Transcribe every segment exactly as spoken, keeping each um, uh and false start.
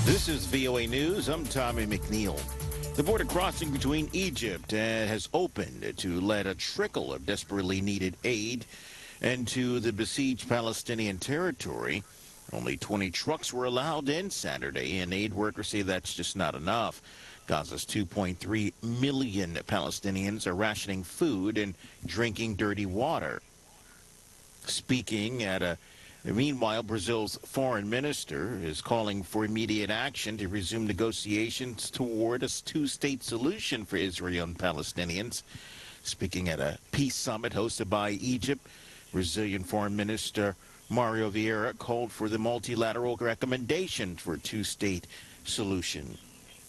This is V O A News. I'm Tommy McNeil. The border crossing between Egypt uh, has opened to let a trickle of desperately needed aid into the besieged Palestinian territory. Only twenty trucks were allowed in Saturday, and aid workers say that's just not enough. Gaza's two point three million Palestinians are rationing food and drinking dirty water. Speaking at a Meanwhile, Brazil's foreign minister is calling for immediate action to resume negotiations toward a two-state solution for Israel and Palestinians. Speaking at a peace summit hosted by Egypt, Brazilian Foreign Minister Mario Vieira called for the multilateral recommendation for a two-state solution.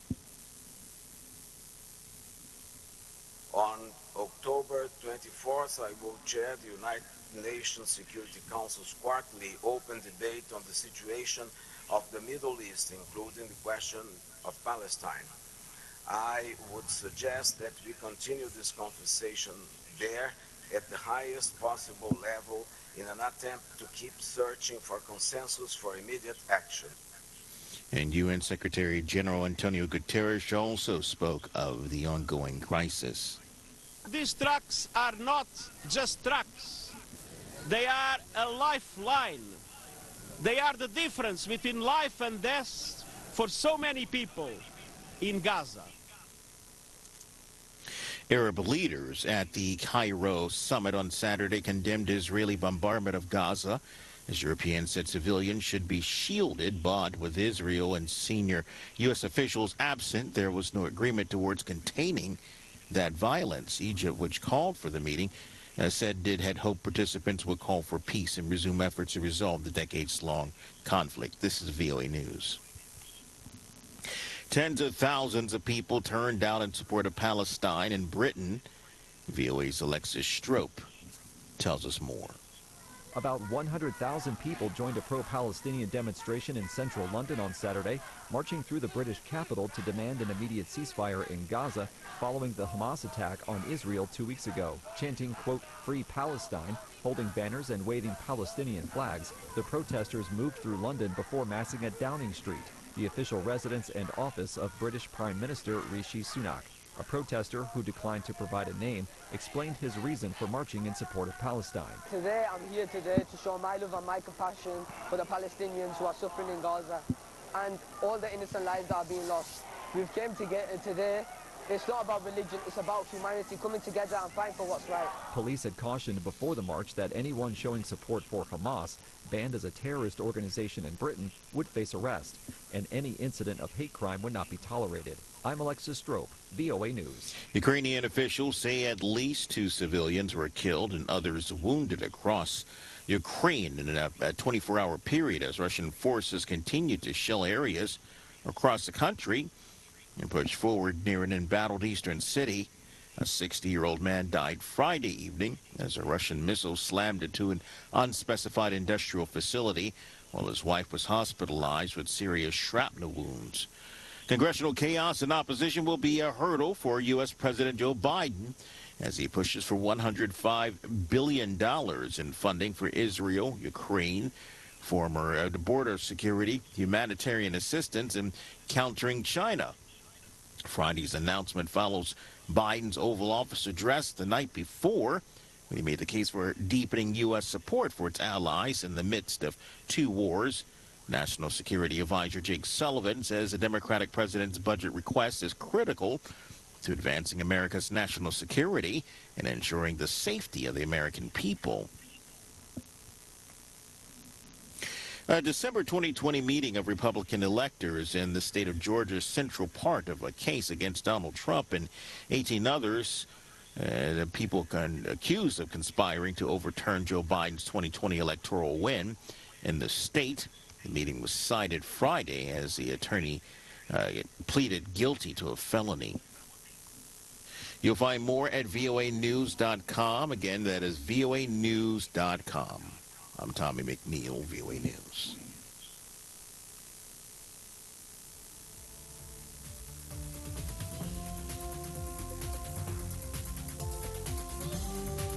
On October twenty-fourth, I will chair the United Nations Security Council's quarterly open debate on the situation of the Middle East, including the question of Palestine. I would suggest that we continue this conversation there at the highest possible level in an attempt to keep searching for consensus for immediate action. And U N Secretary General Antonio Guterres also spoke of the ongoing crisis. These trucks are not just trucks. They are a lifeline. They are the difference between life and death for so many people in Gaza. Arab leaders at the Cairo summit on Saturday condemned Israeli bombardment of Gaza, as Europeans said civilians should be shielded. But with Israel and senior U S officials absent, there was no agreement towards containing that violence. Egypt, which called for the meeting, uh, said it had hoped participants would call for peace and resume efforts to resolve the decades-long conflict. This is V O A News. Tens of thousands of people turned out in support of Palestine in Britain. V O A's Alexis Strope tells us more. About one hundred thousand people joined a pro-Palestinian demonstration in central London on Saturday, marching through the British capital to demand an immediate ceasefire in Gaza following the Hamas attack on Israel two weeks ago. Chanting, quote, "Free Palestine," holding banners and waving Palestinian flags, the protesters moved through London before massing at Downing Street, the official residence and office of British Prime Minister Rishi Sunak. A protester who declined to provide a name explained his reason for marching in support of Palestine. Today, I'm here today to show my love and my compassion for the Palestinians who are suffering in Gaza and all the innocent lives that are being lost. We've came together today. It's not about religion, it's about humanity coming together and fighting for what's right. Police had cautioned before the march that anyone showing support for Hamas, banned as a terrorist organization in Britain, would face arrest, and any incident of hate crime would not be tolerated. I'm Alexis Strope, V O A News. Ukrainian officials say at least two civilians were killed and others wounded across Ukraine in a twenty-four hour period as Russian forces continued to shell areas across the country and push forward near an embattled eastern city. A sixty-year-old man died Friday evening as a Russian missile slammed into an unspecified industrial facility, while his wife was hospitalized with serious shrapnel wounds. Congressional chaos and opposition will be a hurdle for U S President Joe Biden as he pushes for one hundred five billion dollars in funding for Israel, Ukraine, former uh, border security, humanitarian assistance, and countering China. Friday's announcement follows Biden's Oval Office address the night before, when he made the case for deepening U S support for its allies in the midst of two wars. National Security Advisor Jake Sullivan says the Democratic president's budget request is critical to advancing America's national security and ensuring the safety of the American people. A December twenty twenty meeting of Republican electors in the state of Georgia's central part of a case against Donald Trump and eighteen others, uh, people con accused of conspiring to overturn Joe Biden's twenty twenty electoral win in the state. The meeting was cited Friday as the attorney uh, pleaded guilty to a felony. You'll find more at V O A news dot com. Again, that is V O A news dot com. I'm Tommy McNeil, V O A News.